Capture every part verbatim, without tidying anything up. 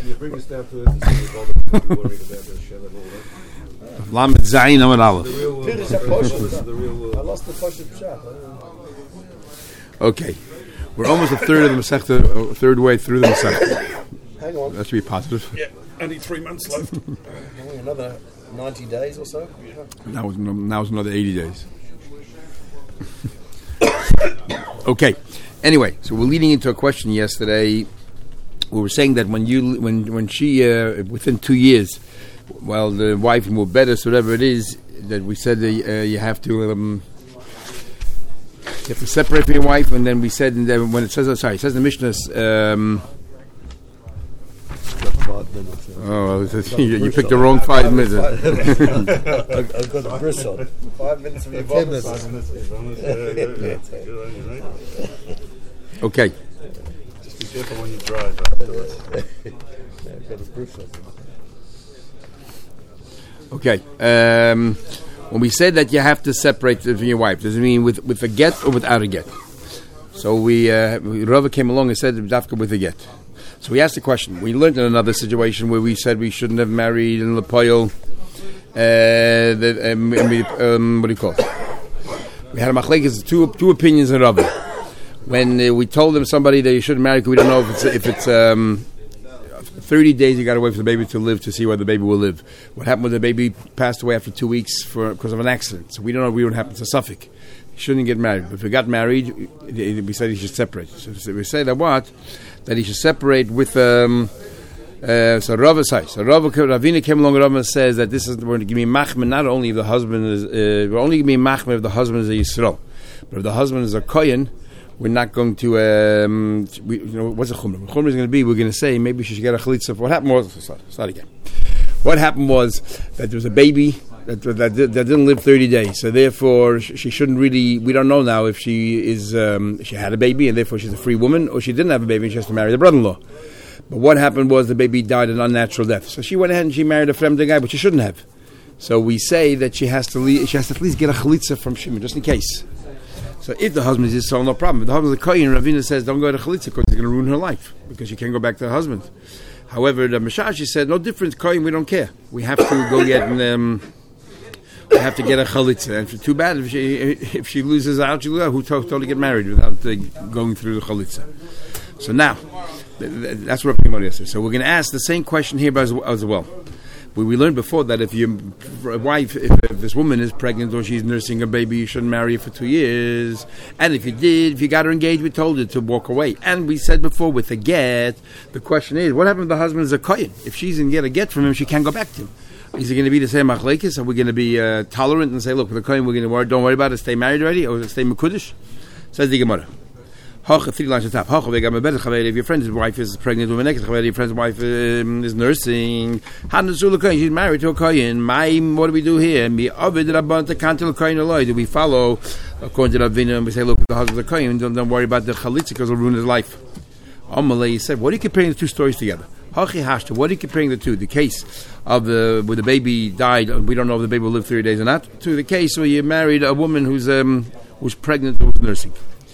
you bring us down to earth, you're worried about the shell and all that. Lamed Zayin Amar Aleph. The real world. This is a posh. The real world. I lost the posh shot. Okay, we're almost a third of the Masechta, a third way through the Masechta. Hang on. That should be positive. Yeah, only three months left. Only another ninety days or so. Now is now is another eighty days. Okay. Anyway, so we're leading into a question yesterday. We were saying that when you when when she uh, within two years, while the wife moved better, so whatever it is, that we said that uh, you have to um, you have to separate from your wife, and then we said and then when it says oh, sorry, it says in the Mishnah. Um, Five minutes. oh, you, you picked the wrong five minutes. I've got the bristle. Five minutes of your Ten bonus. minutes. Okay. Just be careful when you drive afterwards. I've got a bristle. Okay. Um, when we said that you have to separate from your wife, does it mean with, with a get or without a get? So we, uh, Rava came along and said Dafka with a get. So we asked the question. We learned in another situation where we said we shouldn't have married in Lepoil. Uh, the, um, we, um, what do you call it? We had a machlekes, two two opinions in Rava. When uh, we told them somebody that you shouldn't marry, because we don't know if it's if it's um, thirty days you got to wait for the baby to live to see whether the baby will live. What happened when the baby passed away after two weeks for because of an accident? So we don't know what happened to Suffolk. He shouldn't get married. But if he got married, we said he should separate. So we say that what? That he should separate with um, uh, so Rava says. So Rava Ravina came along and Rava says that this is going to give me machmir not only if the husband is uh, we're only giving me machmir if the husband is a Yisrael, but if the husband is a Kohen, we're not going to um, we, you know what's a chumrah? What chumrah is going to be? We're going to say maybe she should get a chalitza. What happened was start, start again. What happened was that there was a baby that, that, that didn't live thirty days, so therefore she shouldn't really. We don't know now if she is um, she had a baby and therefore she's a free woman, or she didn't have a baby and she has to marry the brother-in-law. But what happened was the baby died an unnatural death, so she went ahead and she married a fremde guy, but she shouldn't have. So we say that she has to leave, she has to at least get a chalitza from Shimon just in case. So if the husband is Yisrael, no problem. If the husband is a Kohen, Ravina says don't go to chalitza because it's going to ruin her life because she can't go back to her husband. However, the Mashashi said no difference, Kohen, we don't care. We have to go get an, um, we have to get a chalitza, and for too bad if she if she loses out, she who to- totally get married without uh, going through the chalitza. So now, th- th- that's what we're going to answer. So we're going to ask the same question here as, as well. We, we learned before that if your wife, if, if this woman is pregnant or she's nursing a baby, you shouldn't marry her for two years. And if you did, if you got her engaged, we told her to walk away. And we said before with a get, the question is, what happens if the husband is a kohen? If she's going to get a get from him, she can't go back to him. Is it going to be the same machlekes? Are we going to be uh, tolerant and say, look, with the kohen, we're going to worry, don't worry about it, stay married already, or stay mekudesh? Says the Gemara. Three lines on top. If your friend's wife is pregnant with a next, your friend's wife um, is nursing, she's married to a kohen. What do we do here? Do we follow according to Ravina and we say, look, the husband's a kohen, don't, don't worry about the chalitza because it'll ruin his life. Amalei said, what are you comparing the two stories together? What are you comparing the two? The case of the where the baby died, we don't know if the baby will live thirty days or not, to the case where you married a woman who's um, who's pregnant or who's nursing.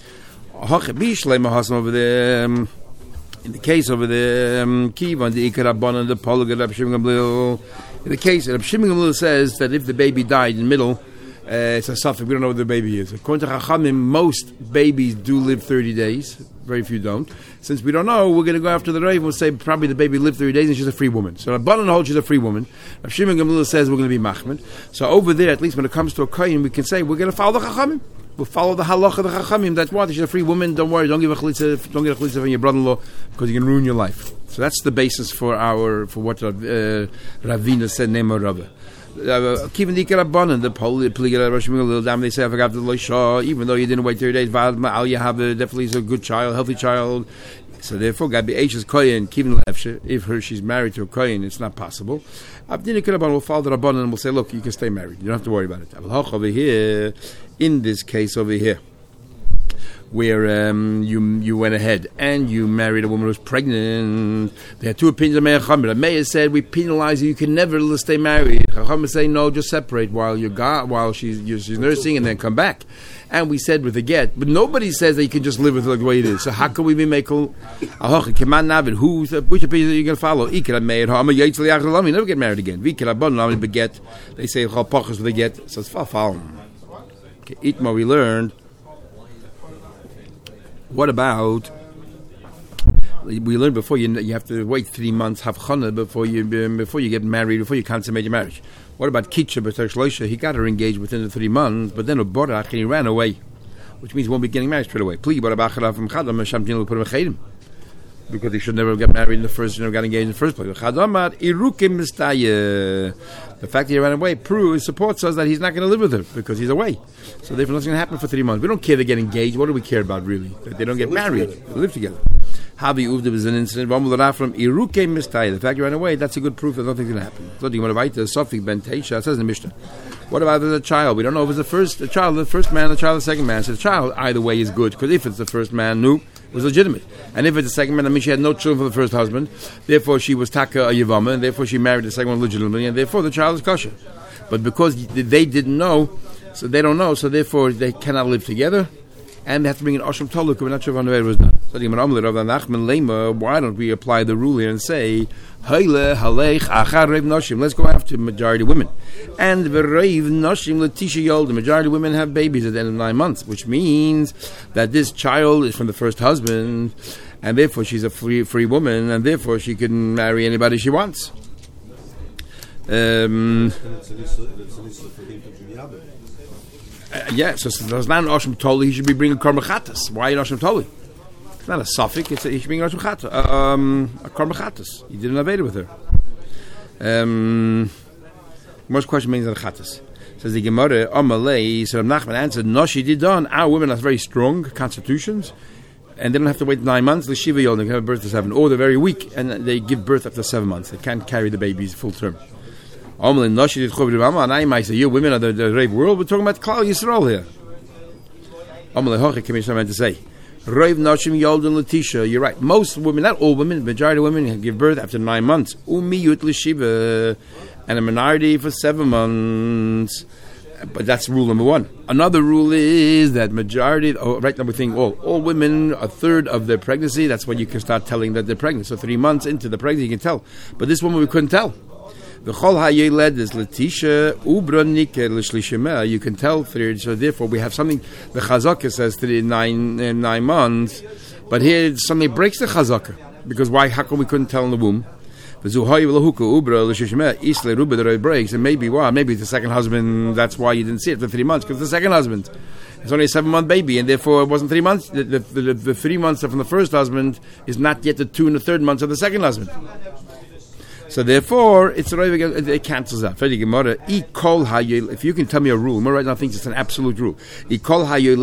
Over there, um, in the case over there, um, Kivan, the Ikarabban, the Polygon, Reb Shimon Gamliel. In the case, Reb Shimon Gamliel says that if the baby died in the middle, uh, it's a suffix. We don't know what the baby is. According to Chachamim, most babies do live thirty days. Very few don't. Since we don't know, we're going to go after the Rav and we'll say probably the baby lived thirty days and she's a free woman. So Rabbanan holds she's a free woman. Reb Shimon Gamliel says we're going to be machmir. So over there, at least when it comes to a kohen, we can say we're going to follow the Chachamim. We'll follow the halacha of the Chachamim. That's why she's a free woman. Don't worry. Don't give a chalitza. Don't get a chalitza from your brother-in-law because you can ruin your life. So that's the basis for our for what uh, Ravina said. Name of Rava. Even the Ikarabanan, the Polygon, Rosh Hashanah, they say I forgot the Loisha. Even though you didn't wait thirty days, Al you have a, definitely is a good child, healthy child. So therefore, Gabi Eishes Kohen, Kivin Lefshe. If her she's married to a Kohen, it's not possible. Abdina Ikaraban will follow the Rabbanan and will say, look, you can stay married. You don't have to worry about it. Over here, in this case over here, where um, you you went ahead and you married a woman who was pregnant. They had two opinions of Meir Chachamim. Meir said we penalize you; you can never stay married. Chachamim say no, just separate while you got while she's she's nursing and then come back. And we said with the get, but nobody says that you can just live with it the way it is. So how can we be making? Who's which opinion are you going to follow? You never get married again. They say with the get. So it's far. Okay, Itma we learned. What about? We learned before you you have to wait three months havchana before you before you get married, before you consummate your marriage. What about Kitcha B'Ter Shloisha? He got her engaged within the three months, but then a borach and he ran away, which means he won't be getting married straight away. Because he should never get married in the first, never got engaged in the first place. The fact that he ran away proves, supports us that he's not going to live with her because he's away. So therefore nothing's going to happen for three months. We don't care to get engaged. What do we care about really? That they don't get married. They live together. Havi Uvda was an incident. From Iruke Mistaya. The fact you ran away, that's a good proof that nothing's going to happen. So you want to write the Sofik Ben Teisha. It says in the Mishnah. What about if there's a child? We don't know if it's the first a child, the first man, the child, the second man. So the child either way is good because if it's the first man, no, it was legitimate. And if it's the second man, I mean she had no children from the first husband. Therefore she was Taka a Yavama, and therefore she married the second one legitimately, and therefore the child is kosher. But because they didn't know, so they don't know, so therefore they cannot live together. And they have to bring an Osham Toluk. We're not sure when it was done. So why don't we apply the rule here and say, let's go after majority women. And the majority women have babies at the end of nine months, which means that this child is from the first husband, and therefore she's a free free woman, and therefore she can marry anybody she wants. Um, Uh, yeah, so, so there's not an Osham Toli, he should be bringing Korban Chatas. Why an Osham Toli? It's not a suffix, it's a, he should bring an Osham Chatas. Uh, um, a Korban Chatas. He didn't evade it with her. Um, most question means a Chatas. Says the Gemara, Amalei, so Nachman answered, no, she did done. Our women have very strong constitutions, and they don't have to wait nine months. The Shiva Yol, they can have birth to seven. Or they're very weak, and they give birth after seven months. They can't carry the babies full term. And I might say, you women are the, the rape world. We're talking about Klal Yisrael here. To say, you're right. Most women, not all women, majority of women give birth after nine months. And a minority for seven months. But that's rule number one. Another rule is that majority, oh, right now we're thinking all, all women, a third of their pregnancy, that's when you can start telling that they're pregnant. So three months into the pregnancy, you can tell. But this woman, we couldn't tell. The Chol HaYeled is Letitia Ubra Niker L'Shlishimeh. You can tell through. So therefore, we have something. The Chazakah says three nine uh, nine months, but here something breaks the Chazakah because why? How come we couldn't tell in the womb? The Zuhayi V'Lahuka Ubra L'Shlishimeh Isle Ruba the breaks, and maybe why? Maybe the second husband. That's why you didn't see it for three months because the second husband. It's only a seven-month baby, and therefore it wasn't three months. The, the, the, the three months from the first husband is not yet the two and the third months of the second husband. So therefore, it's it cancels out. If you can tell me a rule, Gemara right now thinks it's an absolute rule. You can tell me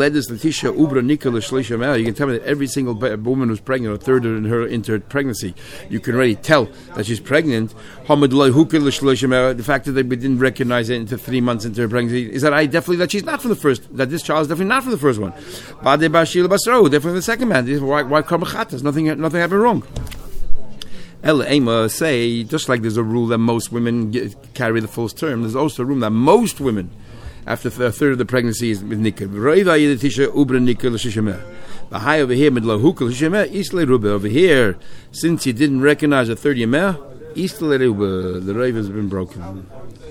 that every single woman who's pregnant, or third in her into her pregnancy, you can already tell that she's pregnant. The fact that they didn't recognize it into three months into her pregnancy is that I definitely that she's not from the first. That this child is definitely not from the first one. Definitely from the second man. Why? Why karmachatas? Nothing. Nothing happened wrong. El Ema say, just like there's a rule that most women get, carry the full term, there's also a rule that most women, after a third of the pregnancy, is with nikah. The high over here, over here, since you didn't recognize a third yemeh, the rave has been broken.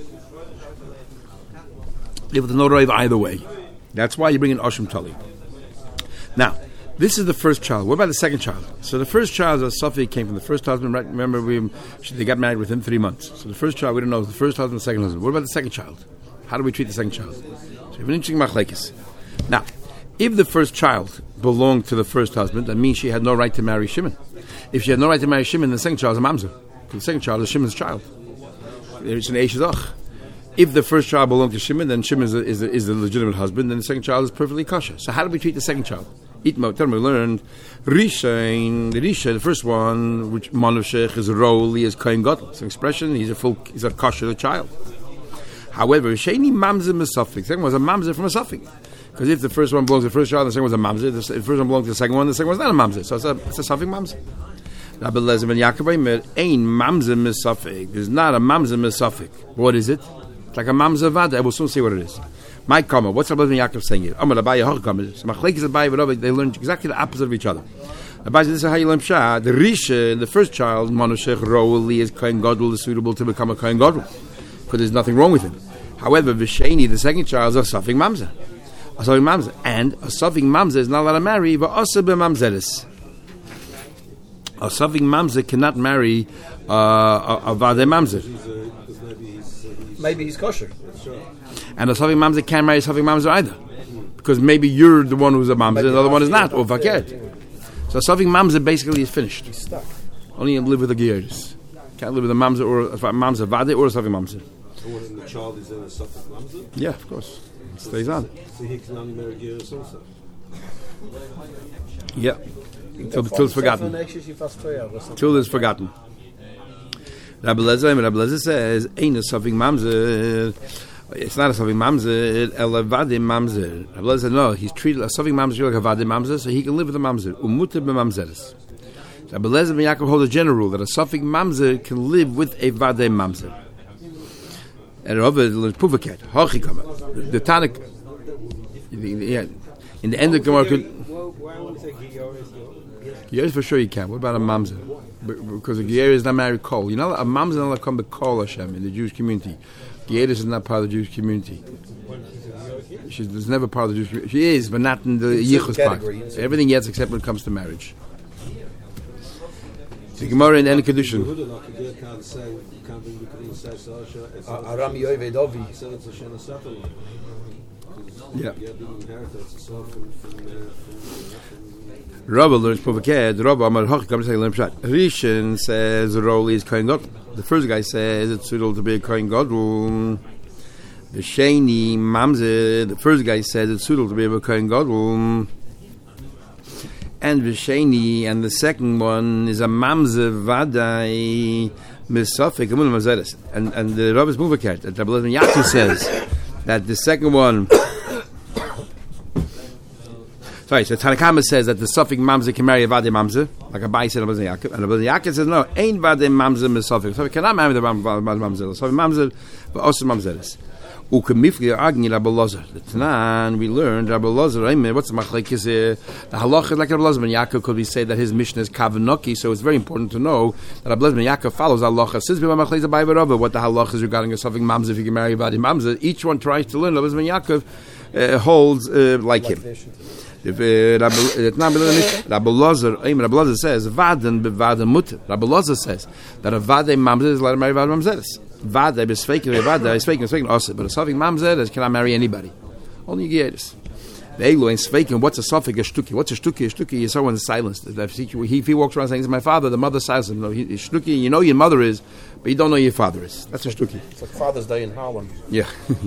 There was no rave either way. That's why you bring an Osham Tali. Now, this is the first child. What about the second child? So the first child, Sophie, came from the first husband. Right? Remember, we they got married within three months. So the first child, we don't know, it was the first husband, the second husband. What about the second child? How do we treat the second child? So we have an interesting machlekes. Now, if the first child belonged to the first husband, that means she had no right to marry Shimon. If she had no right to marry Shimon, the second child is a mamzer. The second child is Shimon's child. It's an Eishazach. If the first child belonged to Shimon, then Shimon is the, is, the, is the legitimate husband, then the second child is perfectly kosher. So how do we treat the second child? Itma, tell me, we learned Rishain, the Risha, the first one, which Manav Sheikh is Roli, is Kohen Gadol. It's an expression, he's a full, he's a kosher child. However, Sheni Mamzer Mesafik, the second one was a Mamzer from a Safik. Because if the first one belongs to the first child, and the second one's a mamzer, the first one belongs to the second one, the second one's not a mamzer. So it's a, it's a suffix mamzer. Rabbi Eliezer ben Yaakov Eimer, ein mamzer misafik. There's not a mamzer misafik. What is it? It's like a mamzer vada. I will soon see what it is. My comment. What's Rabbi Eliezer ben Yaakov saying here? Amar Abaye Hochkamer. So Machlekes Abaye and Rabbi, they learn exactly the opposite of each other. Abaye says, this is how you learn Pshat. The Risha, the first child, Manoshech Roeli, is Kohen Gadol, is suitable to become a Kohen Gadol. Because there's nothing wrong with him. However, Visheni, the second child, is a suffix mamzer. A suffix mamzer. And a suffix mamzer is not allowed to marry, but also be mamzeres. A suffix mamzer cannot marry uh, a, a vade mamzer. Maybe he's kosher. And a suffix mamzer can't marry a suffix mamzer either. Because maybe you're the one who's a mamzer, and the other one is not, or vakert. So a suffix mamzer basically is finished. He's stuck. Only you live with a geyeris. Can't live with a mamzer or a mamzer vade or a suffix mamzer. So when the child is in a suffix mamzer? Yeah, of course. It stays on. So he can only marry geyeris also? Yeah. Until, until it's forgotten. Until it's forgotten. Rabbi Eliezer, Rabbi Eliezer says, ain't a suffix mamzer. It's not a suffix mamzer, el vadim mamzer. Rabbi Eliezer said, no, he's treated a suffix mamzer like a vadim mamzer, so he can live with a mamzer. Umuter b'mamzeres. Rabbi Eliezer ben Yaakov holds a general rule that a suffix mamzer can live with a vadim mamzer. And Rabbi learns puvaket, hachikama. The Tanakh, yeah, in the end of the Gemara could. Geyeris for sure you can. What about a mamzer? Because a Geyeris is not married kol. You know, a mamzer is not allowed to come to kol Hashem in the Jewish community. Geyeris is not part of the Jewish community. She's never part of the Jewish community. She is, but not in the yichus part. Everything else except when it comes to marriage. The Gemara in any condition. Aram Yovedovi. Yeah. Rabbi learns Puvaket. Rabbi Amar Hochkam says learn Pshat. Rishon says the role is Kohen Gadol. The first guy says it's suitable to be a Kohen Gadol. The Sheni Mamze. The first guy says it's suitable to be a Kohen Gadol. And Visheni, and the second one is a Mamze Vadai Misafik Amun Mazeres. And and the Rabbi's Puvaket. That Rabbi Eliezer Yaakov says that the second one. Sorry, so Tanakama says that the suffix mamzer can marry a vade mamzer, like a Abaye said Rabbi Yaakov, and Rabbi Yaakov says no, ain't vade mamzer misafik. So we cannot marry the mamzer. So mamzer, but also mamzeres. Ukemifli agni Rabbi Eliezer. The Tanan we learned Rabbi Eliezer. I mean, what's the machlekes? The halacha is like Rabbi Eliezer ben Yaakov. Could we say that his mission is kavanoki? So it's very important to know that Rabbi Eliezer ben Yaakov follows halacha. Since we have machlekes Abaye v'Rava, what the halacha is regarding a suffix mamzer if you can marry a vade mamzer. Each one tries to learn. Rabbi Eliezer ben Yaakov uh, holds uh, like him. If Rabbi Eliezer, Rabbi Eliezer says vaden bevaden mutter. Rabbi Eliezer says that a vade mamzer is allowed to marry vade mamzeres. Vade besveikin vade is veikin sveikin also, but a suffix mamzer cannot marry anybody. Only geyeris. The elu ain't sveikin. What's a suffix? A shtuki. What's a shtuki? A shtuki is someone silenced. If he, if he walks around saying, "This is my father," the mother silences him. No, he, shtuki. You know your mother is, but you don't know your father is. That's a shtuki. It's like Father's Day in Harlem. Yeah.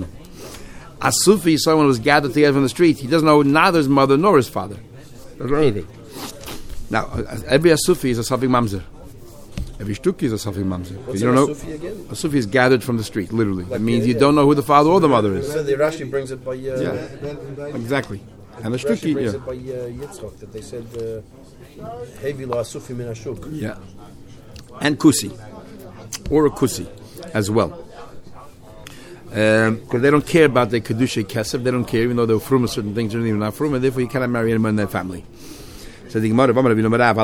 A Sufi, someone who was gathered together from the street, he doesn't know neither his mother nor his father. Doesn't know anything. Now, every Asufi is a suffix mamzer. Every shtuki is a suffix mamzer. What's you don't a know, Sufi again? A Sufi is gathered from the street, literally. Like it means the, you yeah. don't know who the father or the mother is. So the Rashi brings it by... Uh, Yeah, exactly. And the Rashi shtuki, brings yeah. it by uh, Yitzchak, that they said, Hevi lo Asufi min hashuk. Yeah. And kusi. Or a kusi as well. Because um, they don't care about their kedusha kesef, they don't care, even though they're from certain things, they're even not from, and therefore you cannot marry anyone in their family. So the Gemara, Rabbi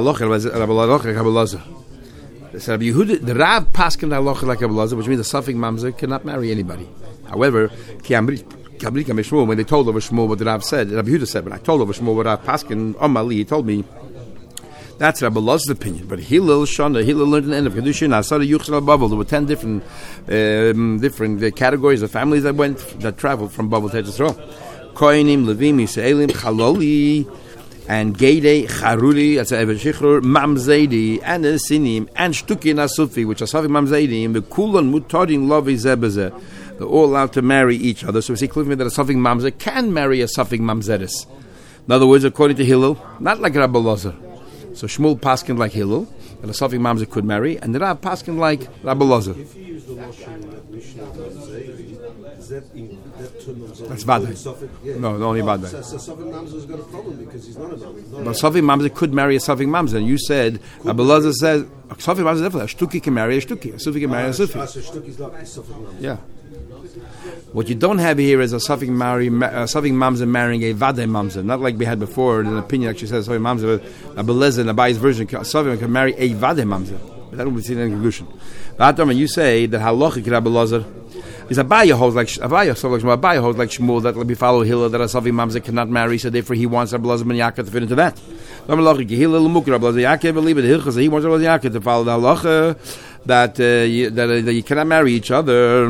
Eliezer. So Rabbi Yehuda, the Rav paskin halacha like Rabbi Eliezer, which means the suffix mamzer cannot marry anybody. However, when they told over Shmuel what the Rav said, Rabbi Yehuda said, when I told over Shmuel what Rav paskin Omali, he told me. That's Rabbi Elazar's opinion. But Hillel, Shana, Hillel learned in the end of Kedushin, Asara Yuchsel Babel. There were ten different um, different uh, categories of families that went, that traveled from Babel to Israel. Kohanim, Levim, Yisraelim, Chaloli, and Gede, Charuri, that's Eved Shichrur, Mamzedi, and Sinim, and Shtuki Nasufi, which are Safi Mamzedi, and the Kulan Mutadin Lovi Zebeze. They're all allowed to marry each other. So we see clearly that a Safik Mamzer can marry a Safik Mamzeris. In other words, according to Hillel, not like Rabbi Elazar. So Shmuel paskin like Hillel, and a Safik Mamzer could marry, and the Rav paskin like Rabbi Elazar. If you use the Lashon Mishnah Mamzei, is that in that term Mamzei? That's Vadai. Yeah. No, only Vadai. So, so Safik Mamzer's got a problem because he's not a Mamzer. But Safik Mamzer could marry a Safik Mamzer. And you said, Abba Lazar says, Safik Mamzer definitely, a Shtuki can marry a Shtuki. A Sufi can marry a Sufi. Ah, so Shtuki's like a Safik Mamzer. Yeah. What you don't have here is a Safik marry, a Safik Mamzer marrying a Vadai Mamzer. Not like we had before. An opinion actually says Safik Mamzer, Abba Lazar, in the Abayi's version, Safik can marry a Vadai Mamzer. But that won't be seen in conclusion. When you say that halachic Rabbi Lazar is Abaya holds like Abaya, so like Abaya holds like Shmuel that we follow Hillel that a Savi Mamzer cannot marry, so therefore he wants Rabbi Lazar ben Yaakov to fit into that. Rabbi Hillel Mukh Rabbi Lazar Yaakov believe it. Hilchas he wants Rabbi Yaakov to follow the halacha that uh, you, that, uh, that you cannot marry each other.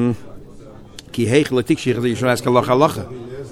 Ki heich letik shich that you should ask halacha halacha.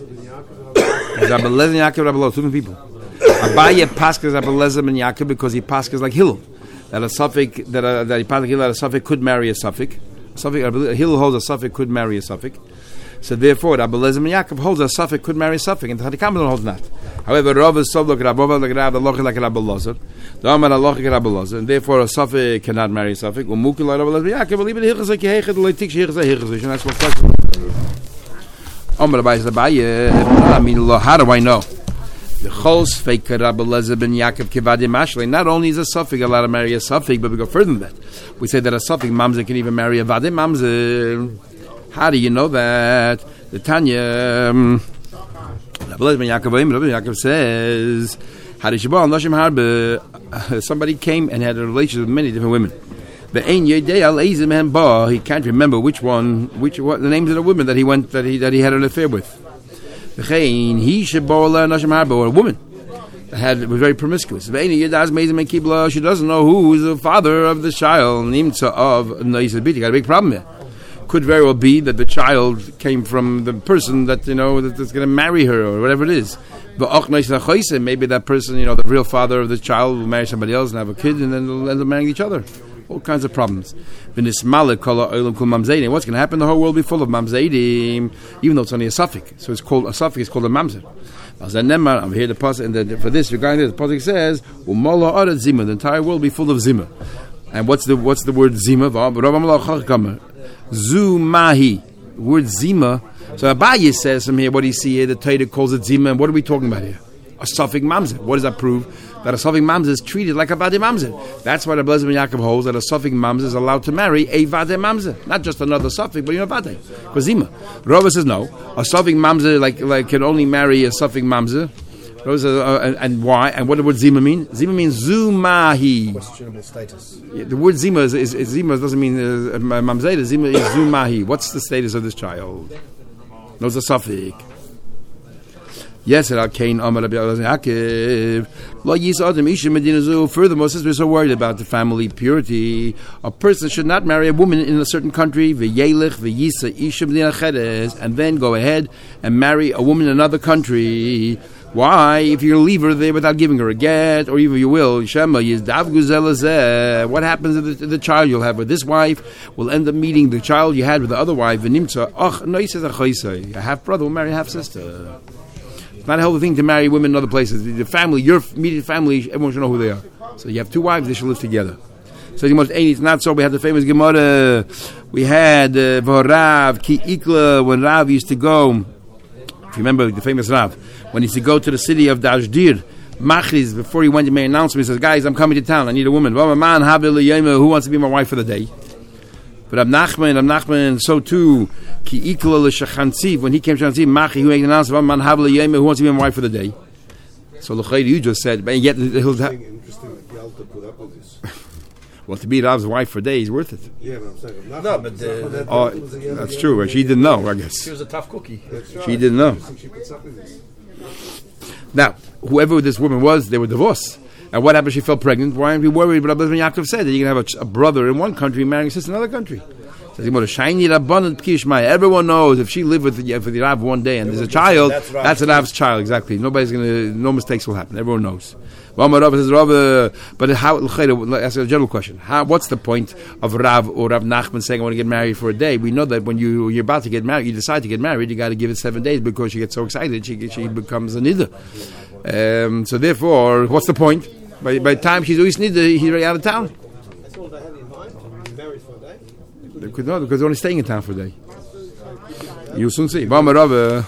Rabbi Lazar Yaakov Rabbi Lazar two people. Abaya paskas Rabbi Lazar ben Yaakov because he paskas like Hillel. That a suffix that a that a, that a suffix could marry a suffix. A suffix a Hillel holds a suffix could marry a suffix. So therefore, Rabbi Eliezer ben Yaakov holds a suffix could marry a suffix, and the Hadikam holds not. However, Rav is so like Rabbi like Rabbi Loch like Rabbi Lazar, the Amar Loch like Rabbi Lazar, and therefore a suffix cannot marry a suffix. Umukil like Rabbi Eliezer ben Yaakov believe it hilchas like hechad leitik shechas hechas. And that's what question. Amar Rabbi Zabaye. I mean, how do I know? The Chos fake Rabbi Eliezer ben Yaakov Kivadi Mashlei. Not only is a suffix allowed to marry a suffix, but we go further than that. We say that a suffix mamzer can even marry a Vadi mamzer. How do you know that? The Tanya, um, Rabbi Eliezer ben Yaakov, Rabbi Yaakov says, Hadishibah Nashim Harbe. Somebody came and had a relationship with many different women. But Ein Yedei Al Eizim Hem Ba. He can't remember which one, which what the names of the women that he went that he that he had an affair with. He should or a woman that had was very promiscuous. She doesn't know who is the father of the child. Of no, he said, "You got a big problem here." Could very well be that the child came from the person that you know that's going to marry her or whatever it is. But maybe that person, you know, the real father of the child will marry somebody else and have a kid, and then they'll end up marrying each other. All kinds of problems. What's going to happen? The whole world will be full of mamzeidim, even though it's only a suffix. So it's called a suffix. It's called a mamzer. I'm here the pasuk, and the, for this regarding this, the pasuk says, "The entire world will be full of zimah." And what's the what's the word zimah? Zumahi. The word zimah. So Abaye says from here, what do you see here? The Torah calls it zimah. And what are we talking about here? A suffix mamzer. What does that prove? That a suffix mamzer is treated like a vade mamzer. That's why the Rabbi ben Yaakov holds that a suffix mamzer is allowed to marry a vade mamzer, not just another suffix, but you know vade. Because zima. Rava says no. A suffix mamzer like like can only marry a suffix mamzer. Rava says, uh, and, and why? And what does the word zima mean? Zima means zumahi. Questionable status. Yeah, the word zima is, is, is zima doesn't mean uh, mamzer. Zima is zumahi. What's the status of this child? No, it's a suffix. Yes, it Cain Amar Rabbi Yaakov. Lo Yis Adam Isha Medina Zu. Furthermore, since we're so worried about the family purity, a person should not marry a woman in a certain country, v'yelich v'yisa Isha Medina Chedes, and then go ahead and marry a woman in another country. Why? If you leave her there without giving her a get, or even you will, Shema Yizdav Guzelazeh. What happens to the, to the child you'll have with this wife? Will end up meeting the child you had with the other wife. V'nimtza ach noisez achoisei. A half brother will marry a half sister. Not a healthy thing to marry women in other places. The family, your immediate family, everyone should know who they are. So you have two wives, they should live together. So it's not so. We had the famous Gemara. We had V'horav ki ikla, when Rav used to go. If you remember the famous Rav, when he used to go to the city of Dashdir, Machriz, before he went to make an announcement, he says, "Guys, I'm coming to town. I need a woman. Who wants to be my wife for the day?" But Rab Nachman, Rab Nachman, so too, Ki Ikla l'shachanziv, when he came to Shachanziv, Machi, who made an announcement, Man Havle Yema, who wants to be my wife for the day? So L'chayr, you just said, but yet he'll have. Interesting that Yalta put up with this. Well, to be Rav's wife for a day is worth it. Yeah, but I'm saying, no, but uh, oh, that's true. Right? She didn't know, I guess. She was a tough cookie. That's right. She didn't know. She puts up with this. Now, whoever this woman was, they were divorced. And what happened? She fell pregnant. Why aren't we worried? But Rabbi Yaakov said that you can have a, a brother in one country marrying a sister in another country. Everyone knows if she lived with the, with the Rav one day and there's a child, that's, right. that's a Rav's child. Exactly. Nobody's gonna. No mistakes will happen. Everyone knows. But how? That's a general question. How, what's the point of Rav or Rav Nachman saying I want to get married for a day? We know that when you you're about to get married, you decide to get married, you got to give it seven days because you get so excited, she she becomes a niddah. Um, so therefore, what's the point? By by the time she's always niddah, he's already out of town. That's all they have in mind. Married for a day. They could not, because they're only staying in town for a day. You'll soon see. If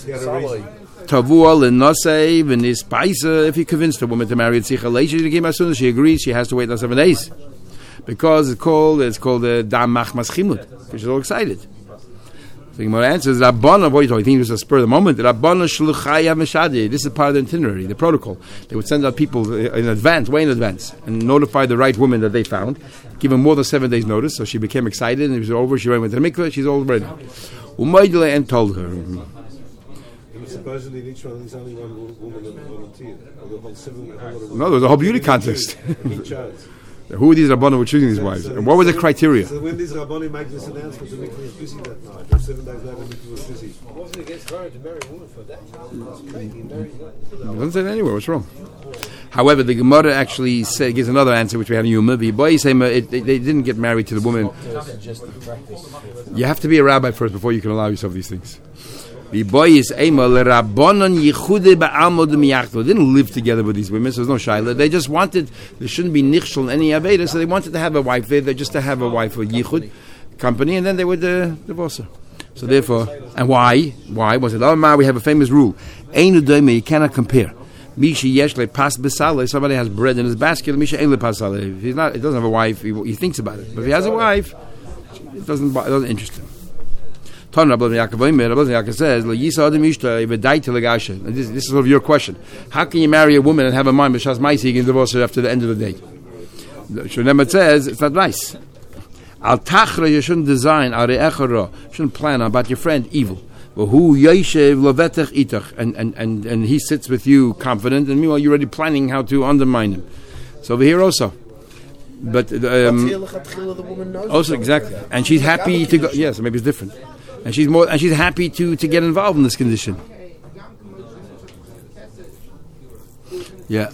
he convinced a woman to marry Tzicha Leish, as soon as she agrees, she has to wait seven days. Because it's called it's called the Dam Machmas Chimut. She's all excited. The Gemara answers, Rabbana, what are you talking? You think it was a spur of the moment? Rabbana Shluchaya Meshadi. This is part of the itinerary, the protocol. They would send out people in advance, way in advance, and notify the right woman that they found, give them more than seven days' notice. So she became excited, and it was over. She went to the mikveh. She's all ready. Umaydele and told her. Supposedly, in each one, there's only one woman that volunteered. The whole seven, no, there was a whole beauty contest. He chose. Who were these Rabbanim were choosing these wives? So and what were the criteria? So when these Rabbanim make this announcement, the mikveh was busy that night. Or seven days later, the mikveh was busy. Wasn't against marriage to marry a woman for that. That's crazy. Married It doesn't say that anywhere. What's wrong? However, the Gemara actually say, gives another answer, which we had in Yuma. The boy say it, they, they didn't get married to the woman. You have to be a rabbi first before you can allow yourself these things. The boy is Eimal Rabbanon Yichude Ba'almod Miyachto. They didn't live together with these women, so there's no shaila. They just wanted, there shouldn't be nichshel in any aveda, so they wanted to have a wife there, just to have a wife with Yichud company, and then they would uh, divorce her. So therefore, and why? Why was it? Oh, ma, we have a famous rule. Einu doime, you cannot compare. Mishi yeshle pas besale. Somebody has bread in his basket. Misha eile pasale. If he's not, he doesn't have a wife. He, he thinks about it. But if he has a wife, it doesn't, it doesn't interest him. Ton Rabbi Yaakov Yaakov says, "Lo yisa adam ishta ivedai telegasha." This this is sort of your question. How can you marry a woman and have a mind b'shas ma'isi you can divorce her after the end of the day? Shunem says it's not nice. Al tachra, you shouldn't design al re'echara. Shouldn't plan about your friend evil. Who yoshev lovetech itach, and and and and he sits with you confident, and meanwhile you're already planning how to undermine him. So over here also. But um, also exactly, and she's happy to go. Yes, maybe it's different. And she's more, and she's happy to, to get involved in this condition. Yeah.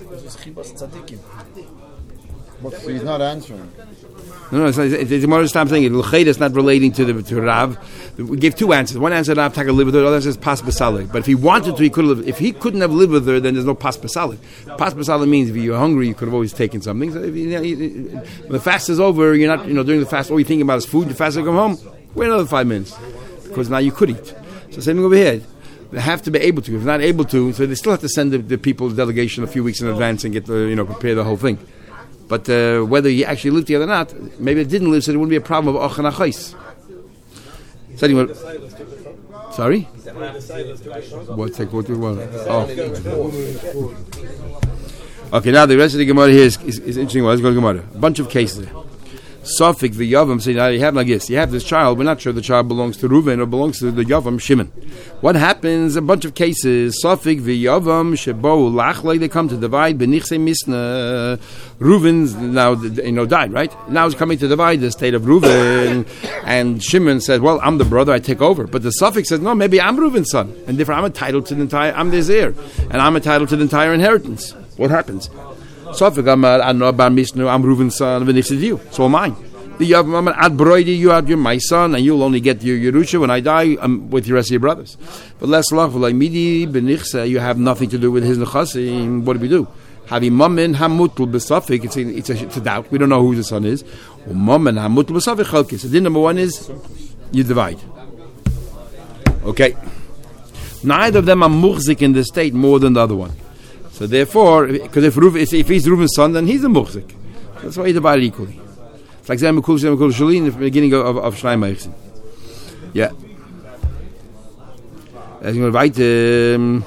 But he's not answering. No, no, it's, it's, it's more time saying it. L'chayda is not relating to the to Rav. We gave two answers. One answer, Rav Taka live with her. The other answer is pas b'saleh. But if he wanted to, he could have. If he couldn't have lived with her, then there's no pas b'saleh. Pas b'saleh means if you're hungry, you could have always taken something. So if you, you know, you, when the fast is over, you're not, you know, during the fast, all you're thinking about is food. The fast will come home. Wait another five minutes, because now you could eat. So same thing over here. They have to be able to. If not able to, so they still have to send the, the people, the delegation, a few weeks in advance and get the, you know, prepare the whole thing. But uh, whether you actually live together or not, maybe it didn't live, so there wouldn't be a problem of ochan achais. So anyway, sorry. What's that? What? Oh. Okay, now the rest of the Gemara here is, is, is interesting. Well, let's go to Gemara. A bunch of cases. Safik the Yavam say, now you have like this. You have this child. We're not sure the child belongs to Reuven or belongs to the Yavam Shimon. What happens? A bunch of cases. Safik the Yavam Shebo Lachlei. They come to divide. Benichse Misna. Reuven's now you know died, right? Now he's coming to divide the state of Reuven, and Shimon says, "Well, I'm the brother. I take over." But the Safik says, "No, maybe I'm Reuven's son, and therefore I'm entitled to the entire. I'm his heir, and I'm entitled to the entire inheritance." What happens? Safik Amar Anor Bar Misnu. I'm Reuven's son. When it's you, so am I. The Yavam Amar Ad Broidi. You are you're my son, and you'll only get your Yerusha when I die. I'm with the rest of your brothers. But less love like Midi Benichsa. You have nothing to do with his nechasim. What do we do? Havi Mamin Hamutul Besafik. It's a, it's a it's a doubt. We don't know who the son is. Mamin Hamutul Besafik Chalkis. So then number one is you divide. Okay. Neither of them are muhzik in the state more than the other one. So therefore, because if, if he's Reuven's son, then he's the muhzik. That's why he divided equally. It's like Zem Kul Zem Kul Shuli in the beginning of of Shnai Meichsin. Yeah. As you invite um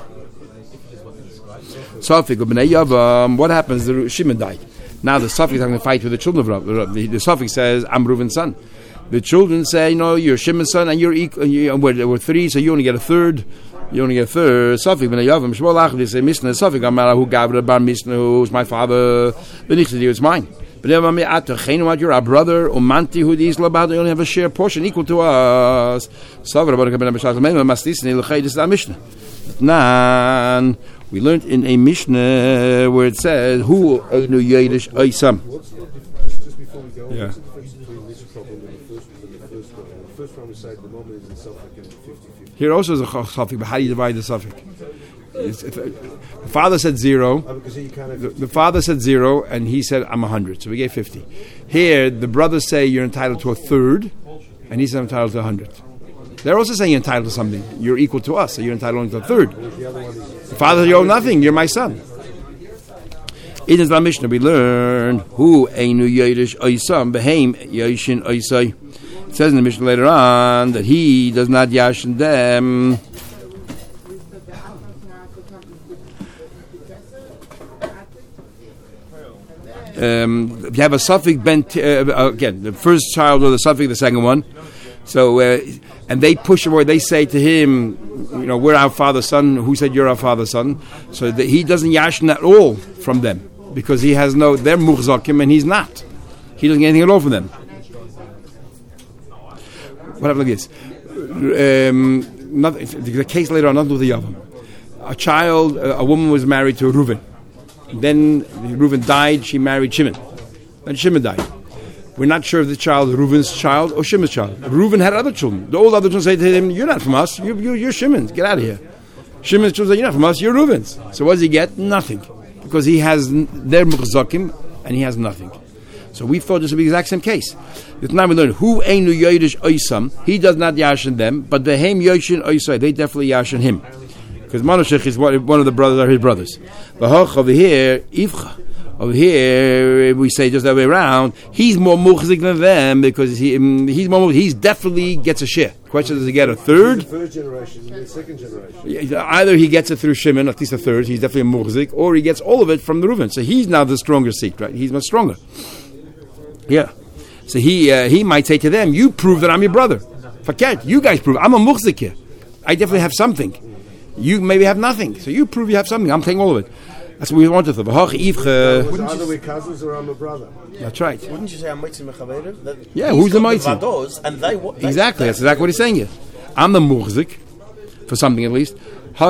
Safik of Bnei Yavam, what happens? The Shimon died. Now the Safik is going to fight with the children of Rav. The, the Safik says, "I'm Reuven's son." The children say, "No, you're Shimon's son, and you're equal. You, we're, we're three, so you only get a third. You only get a third." Safik Bnei Yavam Shmolach. They say, "Misna Safik Amar who Gavra Bar Misna, who's my father? Benichti, it's mine." But you're our brother, Umanti who these labad, you only have a share portion equal to us. Nan, we learned in a Mishnah where it says, "Who Einu Yedish Oisam." Just before we go, Yeah. what's the difference between this problem and the first one? And the first one, and the first one we say the moment is in Suffolk and fifty-fifty. Here also is a suffix, but how do you divide the suffix? It's, it's, the father said zero. Oh, because you can't have The, the father said zero, and he said, I'm a hundred. So we gave fifty. Here, the brothers say you're entitled to a third, and he said I'm entitled to a hundred. They're also saying you're entitled to something. You're equal to us, so you're entitled only to a third. The father said, you owe nothing. You're my son. In the Mishnah, we learn who Einu Yodesh Oisam Behem Yoshin Oisai. It says in the Mishnah later on that he does not yashin them. Um, if you have a suffix bent uh, again, the first child or the suffix, the second one. So, uh, and they push him, or they say to him, you know, we're our father's son. Who said you're our father's son? So that he doesn't yashin at all from them because he has no. They're muhzakim and he's not. He doesn't get anything at all from them. What happened like this? Um, nothing, the case later on, nothing with the Yavam. A child, a woman was married to a Reuven. Then Reuven died, she married Shimon. Then Shimon died. We're not sure if the child is Reuven's child or Shimon's child. Reuven had other children. The old other children say to him, you're not from us, you, you, you're Shimon's, get out of here. Shimon's children say, you're not from us, you're Reuven's. So what does he get? Nothing. Because he has, they're muhzakim, and he has nothing. So we thought this would be the exact same case. This time we learn who Einu Yodesh Oisam. He does not yashin them, but the Heim Yoshin Oisai, they definitely yashin him. Because Manoshech is one, one of the brothers are his brothers. The Hoch over here, Ivcha. Over here, we say just that way around. He's more muhzik than them because he um, he's more. He's definitely gets a share. Question: does he get a third? The first generation and the second generation. Either he gets it through Shimon, at least a third. He's definitely a muhzik, or he gets all of it from the Reuven. So he's now the stronger seat, right? He's much stronger. Yeah. So he uh, he might say to them, "You prove that I'm your brother. Forget you guys prove I'm a muhzik here. I definitely have something. You maybe have nothing. So you prove you have something. I'm taking all of it." That's what we wanted to. Either we're cousins or I'm a brother. That's right. Wouldn't you say I'm mitzvah mechaverim? Yeah, who's the mitzvah? And they, what, they exactly. That's exactly what he's saying here. I'm the muhzik, for something at least. So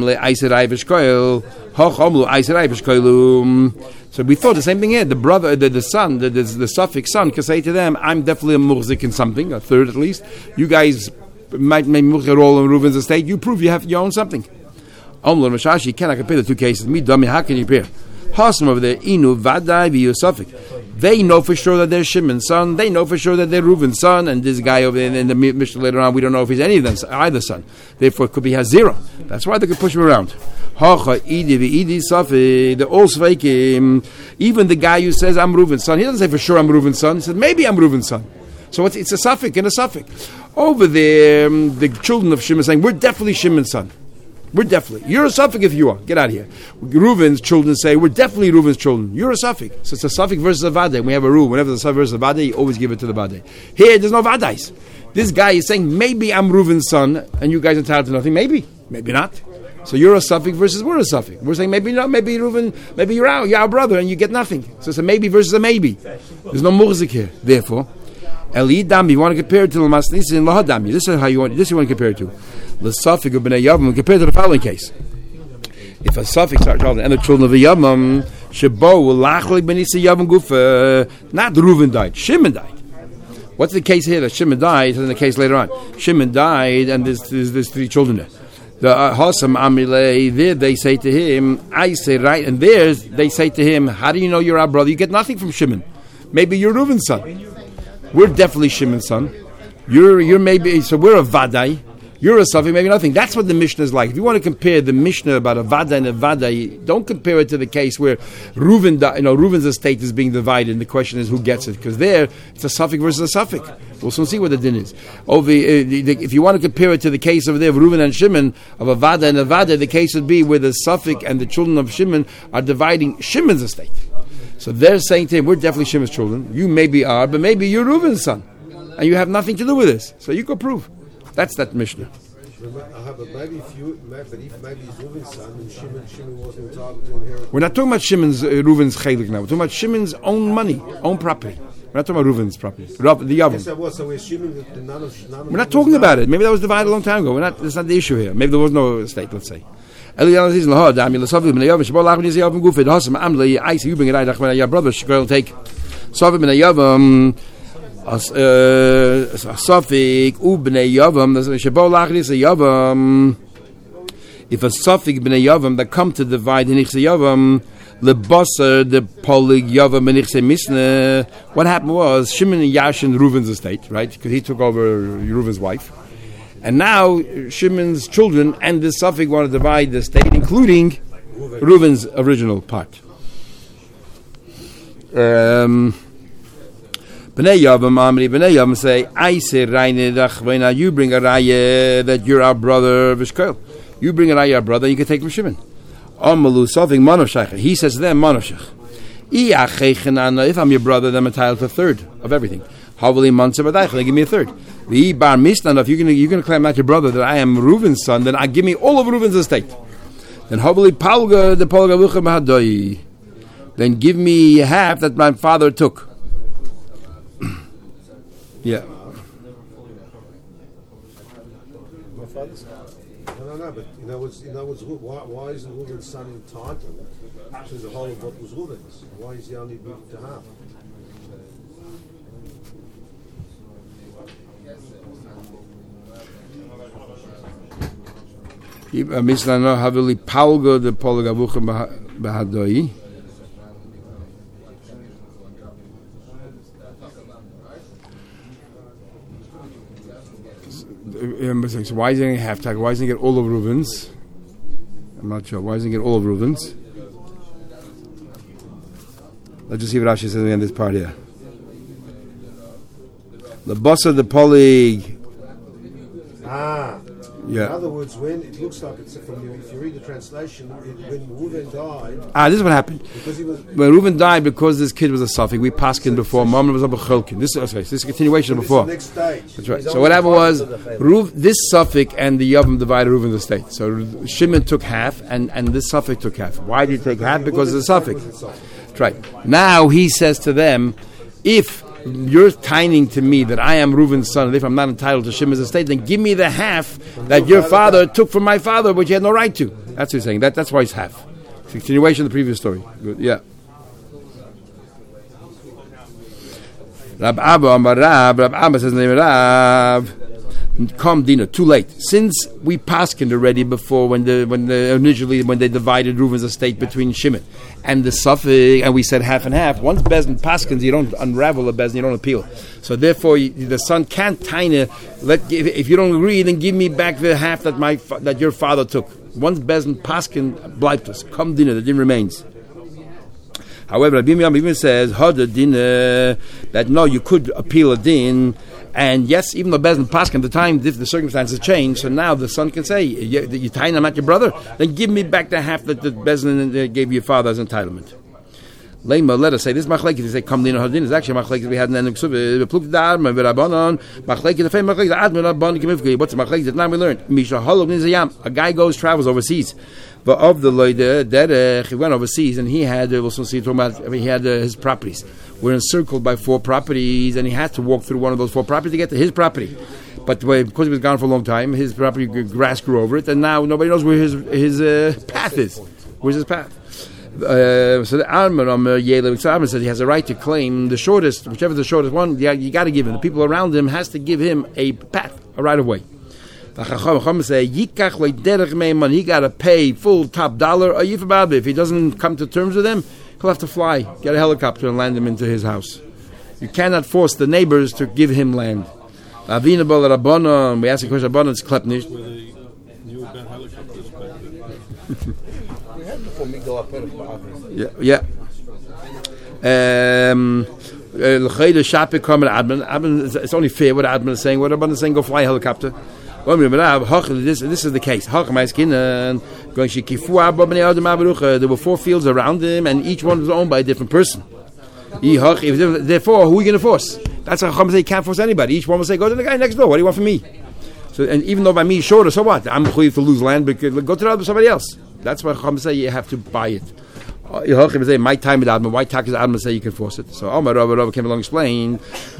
we thought the same thing here. The brother, the, the son, the, the, the suffix son can say to them, I'm definitely a muhzik in something, a third at least. You guys might make muhzik all in Reuven's estate. You prove you have you own something. Omler Mashashi, you cannot compare the two cases. Me, dummy, how can you compare? Hasam over there, Inu, Vadai, V'Yosafik. They know for sure that they're Shimon's son. They know for sure that they're Reuven's son. And this guy over there in the Mishnah later on, we don't know if he's any of them, either son. Therefore, it could be has zero. That's why they could push him around. Hacha, Idi, V'Idi, Safik. They're all Sveikim. Even the guy who says, I'm Reuven's son, he doesn't say for sure I'm Reuven's son. He said, maybe I'm Reuven's son. So it's, it's a Safik and a Safik. Over there, um, the children of Shimon saying, we're definitely Shimon's son. We're definitely. You're a suffix if you are. Get out of here. Reuven's children say, we're definitely Reuven's children. You're a suffix. So it's a suffix versus a vadai. We have a rule. Whenever there's a suffix versus a vadai, you always give it to the vadai. Here, there's no vadais. This guy is saying, maybe I'm Reuven's son, and you guys are entitled to nothing. Maybe. Maybe not. So you're a suffix versus we're a suffix. We're saying, maybe not. Maybe Reuven, maybe you're our, you're our brother, and you get nothing. So it's a maybe versus a maybe. There's no muhzik here. Therefore, Elidam, you want to compare it to Lamasnisi and Lahadami. This is how you want. This you want to compare it to. The suffix of Bnei Yavam compared to the following case. If a suffix are child and the children of the Yavam, Shebo will lachlik benisa Yavam gufa. Not Reuven died. Shimon died. What's the case here that Shimon died? And the case later on, Shimon died, and there's there's, there's three children there. The Hasam Amilei, there they say to him, I say right, and there's they say to him, how do you know you're our brother? You get nothing from Shimon. Maybe you're Reuven's son. We're definitely Shimon's son. You're you're maybe so we're a vadai. You're a suffix, maybe nothing. That's what the Mishnah is like. If you want to compare the Mishnah about a vadai and a vadai, don't compare it to the case where Reuven, you know, Reuven's estate is being divided, and the question is who gets it. Because there, it's a suffix versus a suffix. We'll soon see what the din is. Over, uh, the, the, if you want to compare it to the case over there of Reuven and Shimon, of a vadai and a vadai, the case would be where the suffix and the children of Shimon are dividing Shimon's estate. So they're saying to him, we're definitely Shimon's children. You maybe are, but maybe you're Reuven's son. And you have nothing to do with this. So you could prove. That's that Mishnah. But maybe if you, but if maybe he's Reuven's son and Shimon, Shimon wasn't entitled to inherit. We're not talking about Shimon's, uh, Reuven's chelik now. We're talking about Shimon's own money, own property. We're not talking about Reuven's property. The Yavam. Yes, so, so we're assuming that none of, none of We're not talking about it. Maybe that was divided a long time ago. We're not. That's not the issue here. Maybe there was no estate. Let's say. You bring it out. Your brother should take. Safik ubnei yavam. Shebo lachnis a yavam. if a suffix b'nei yavam that come to divide the nichse yavam, lebasar the polig yavam b'nichse misne. What happened was Shimon and Yashin Reuven's estate, right? Because he took over Reuven's wife, and now Shimon's children and the suffix want to divide the estate, including Reuven's original part. Um, B'nei Yavam Amri B'nei Yavam say, I say Reinedach V'na, you bring a raya that you're our brother Vishkoil. You bring a raya our brother, you can take from Shimon. Amalu Soving Manoshach. He says to them, Manoshach. If I'm your brother, then I'm entitled to a third of everything. Havali Mansa B'daych, they give me a third. V'i Bar Misnan, if you're going you're to claim not your brother, that I am Reuven's son, then I give me all of Reuven's estate. Then Havali Palga, the Palga Vucha Mahadoi. Then give me half that my father took. Yeah. My father's. No, no, no. But you know what's you know what's why why isn't Reuven's son entitled to the whole of what was Reuven's? Why is he only moved to half? Mislano havili palgo the polgavuchem bahadoi. So why isn't he half tag? Why doesn't he get all of Reuven's? I'm not sure. Why doesn't he get all of Reuven's? Let's just see what Rashi says at the end of this part here. The boss of the polig. Ah. Yeah. In other words, when it looks like it's from you, if you read the translation, it, when Reuven died. Ah, this is what happened. Because he was. When Reuven died, because this kid was a suffix, we passed in before. Mom was a b'cholkin. This, okay, this is a continuation of before. This is the next stage. That's right. So what happened was, Reuven, this suffix and the Yavam divided Reuven's estate. So Shimon took half, and, and this suffix took half. Why did he take half? Because of the suffix. That's right. Now he says to them, if you're tining to me that I am Reuven's son, and if I'm not entitled to Shimon's estate, then give me the half that your father took from my father, which he had no right to. That's what he's saying. That, that's why it's half. It's a continuation of the previous story. Good. Yeah. Rab Abba Amar Rab, Rab Abba says, Rab, come Dina, too late. Since we paskined already before when the when the initially when they divided Reuven's estate between Shimon and the suffix, and we said half and half. Once Bezdin paskins, you don't unravel a Bezdin, you don't appeal. So therefore, you, the son can't taina. Let if, if you don't agree, then give me back the half that my that your father took. Once Bezdin paskin bleibt us. Come Dina, the din remains. However, Rabbi Yam even says Hada Dina that no, you could appeal a din. And yes, even though Bezdin Paskin at the time, if the circumstances change, so now the son can say, you, you tying I'm not your brother, then give me back the half that the Bezdin gave your father as entitlement. Lema, let us say, this machlekes, they say, come din or hadin, is actually machlekes we had in the Nuksuv, we plucked the arm, and Rabbanon, machlekes, the famous machlekes, the admin, Rabbanon, Kimivki, what's the machlekes that now we learned? Misha Holov Nizayam, a guy goes, travels overseas. But of the Loide, Derech, he went overseas, and he had, we'll soon see, talking about, I mean, he had uh, his properties. We're encircled by four properties, and he had to walk through one of those four properties to get to his property. But uh, because he was gone for a long time, his property, grass grew over it, and now nobody knows where his his uh, path is. Where's his path? Uh, so the Arman um, Yelev says he has a right to claim the shortest, whichever the shortest one, you, you got to give him. The people around him has to give him a path, a right of way. The Chacham say, he got to pay full top dollar. If he doesn't come to terms with him, he'll have to fly, get a helicopter and land him into his house. You cannot force the neighbors to give him land. We ask the question, Rabbanon, it's klepnish. Yeah, yeah. Um, it's only fair what Admin is saying. What Rabbanon is saying, go fly a helicopter. This, this is the case. There were four fields around him, and each one was owned by a different person. Therefore, who are you going to force? That's how Chacham say you can't force anybody. Each one will say, go to the guy next door. What do you want from me? So, and even though by me shorter, so what? I'm going to lose land, but go to the other, somebody else. That's why Chacham say you have to buy it. My time with Adma, why Takas Adma say you can force it? So Omar Rabba Rabba came along and explained,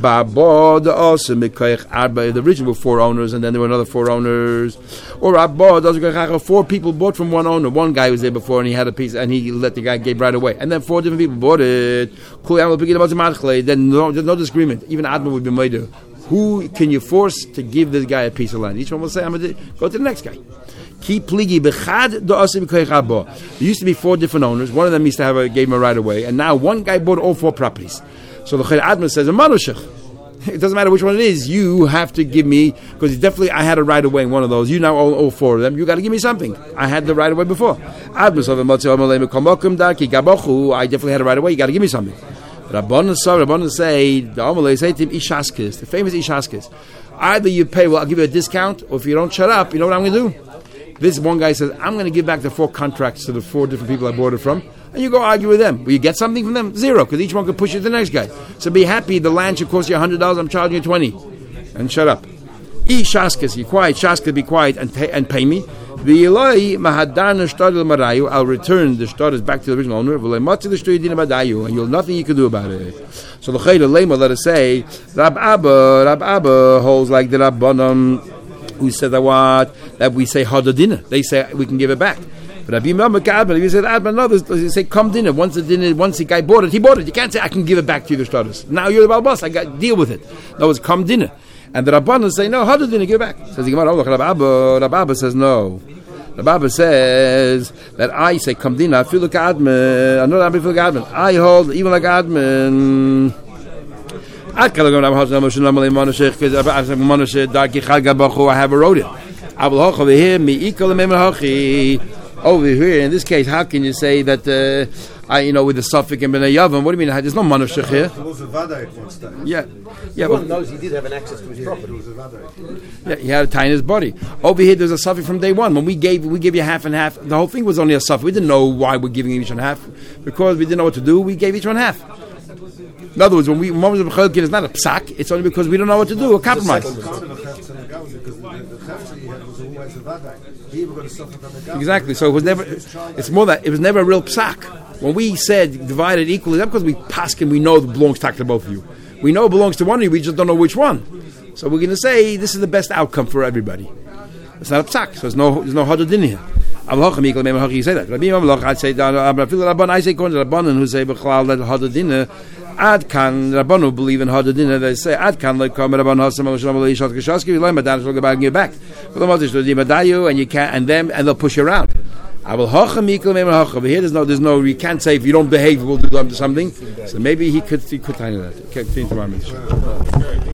the original four owners, and then there were another four owners. Or four people bought from one owner. One guy was there before and he had a piece and he let the guy give right away. And then four different people bought it. Then no, there's no disagreement. Even Adma would be made. Who can you force to give this guy a piece of land? Each one will say, I'm going to go to the next guy. Keep pligi bechad do asim koich. There used to be four different owners. One of them used to have a gave him a right away, and now one guy bought all four properties. So the Chayr Adma says, it doesn't matter which one it is. You have to give me, because definitely I had a right away in one of those. You now own all four of them. You got to give me something. I had the right away before. I definitely had a right away. You got to give me something. Rabbanan say, the Amalei say to him, Ishaskis, the famous Ishaskis. Either you pay, well, I'll give you a discount, or if you don't shut up, you know what I'm going to do? This one guy says, I'm going to give back the four contracts to the four different people I bought it from, and you go argue with them. Will you get something from them? Zero, because each one could push you to the next guy. So be happy, the land should cost you one hundred dollars, I'm charging you twenty dollars. And shut up. E Shaskas, you quiet, Shaska, be quiet and pay, and pay me. The Eloi Mahadarna Shtadil Marayu, I'll return the Shtadis back to the original owner, and you'll nothing you can do about it. So the Chayr Lema, let us say, Rab Abba, Rab Abba holds like the Rabbanim, who said that what? That we say Hadadina. They say we can give it back. But Rabbi Mekabel, if you said Adman, no, they say come dinner. Once the dinner, once the guy bought it, he bought it. You can't say I can give it back to you, the Shtadis. Now you're the Balbas, I got deal with it. No, it's come dinner. And the Rabbanan say, no, how did you give it back? Says the Gemara, oh, Rabbi Abba says, no. Rabbi Abba says that I say, come dinner, I feel like Adman. I know that I feel like Adman. I hold, even like Adman. I have a road it. Over here, in this case, how can you say that, uh, I, you know, with the suffix and B'nai Yavam, what do you mean? There's no manushech here. Yeah. Yeah, one knows he did have an access to his property. Yeah, he had a tie in his body. Over here, there's a suffix from day one. When we gave, we gave you half and half. The whole thing was only a suffix. We didn't know why we're giving each one half. Because we didn't know what to do, we gave each one half. In other words, when we Mamos of B'chelkin is not a psak, it's only because we don't know what to do, a compromise. Exactly. So it was never. It's more that it was never a real psak. When we said divided equally, not because we paskin, we know it belongs to both of you. We know it belongs to one of you. We just don't know which one. So we're going to say this is the best outcome for everybody. It's not a psak. So there's no there's no hadad in here. You say that. I say I say according to Rabbanan who say b'chalal that hadad in Ad kan Rabbanu believe in hadadina. They say Ad kan like come Rabban Hasam Shalom Leishat Kashaski. You learn Madan Shloka back and give back. For the Moses to Dimadayu and you can't and them and they'll push you around. I will hacham equal mem hacham. Here there's no there's no you can't say if you don't behave we'll do something. So maybe he could he could find that. Okay, continue tomorrow.